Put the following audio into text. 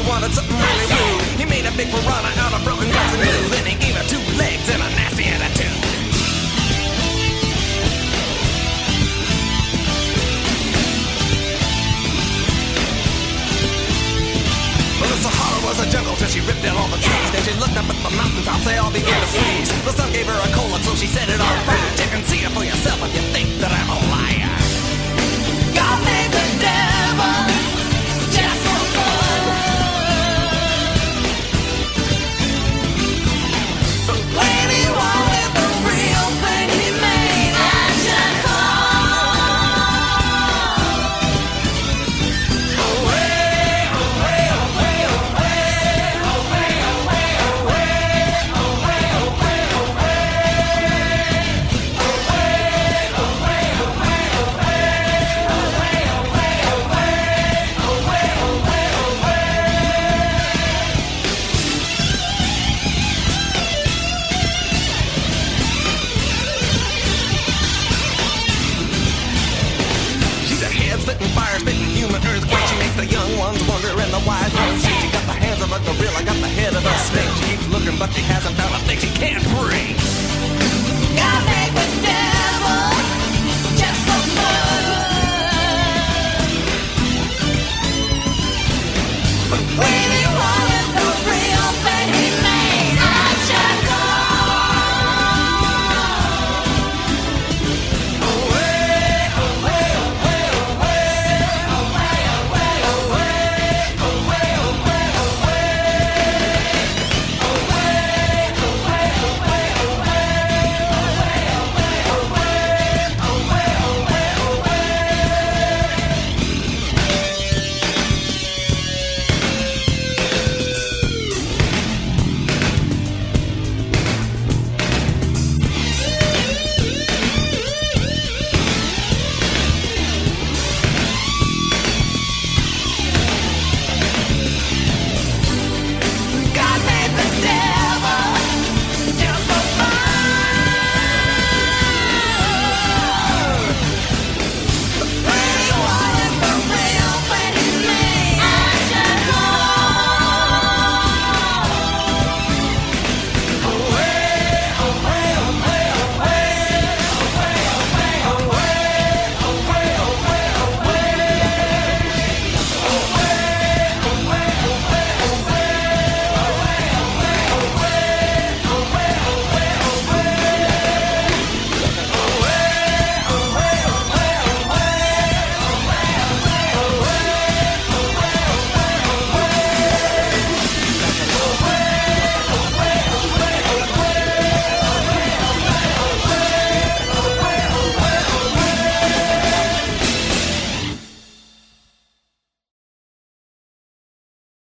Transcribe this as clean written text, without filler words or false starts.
wanted something really rude. He made a big piranha out of broken glass and glue. Then he gave her 2 legs and a nasty attitude. Well, the Sahara was a jungle till she ripped down all the trees. Then she looked up at the mountaintops, they all began to freeze. The sun gave her a cold, so she set it on fire. You can see it for yourself if you think that I'm a liar. God made the devil just for fun. But when he wanted the real thing, he made action come. Away, away, away, away, away, away, away, away, away, she's a head-splitting, fire-spitting human earthquake. She makes the young ones wonder and the wise ones see. She got the hands of a gorilla, got the head of a snake. She keeps looking, but she hasn't found a thing she can't break. God made the devil just for fun. But when